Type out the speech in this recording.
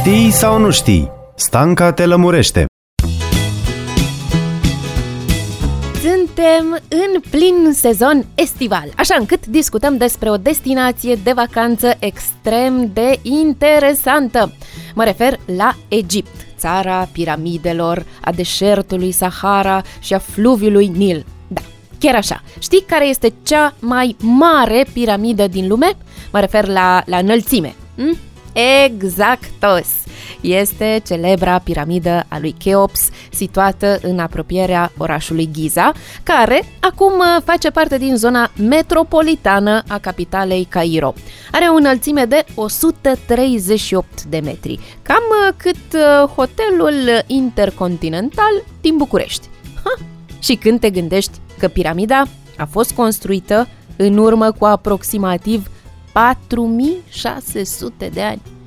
Știi sau nu știi? Stanca te lămurește. Suntem în plin sezon estival, așa încât discutăm despre o destinație de vacanță extrem de interesantă. Mă refer la Egipt, țara piramidelor, a deșertului Sahara și a fluviului Nil. Da, chiar așa. Știi care este cea mai mare piramidă din lume? Mă refer la înălțime. Exactos! Este celebra piramidă a lui Cheops, situată în apropierea orașului Giza, care acum face parte din zona metropolitană a capitalei Cairo. Are o înălțime de 138 de metri, cam cât hotelul Intercontinental din București. Și când te gândești că piramida a fost construită în urmă cu aproximativ 4600 de ani.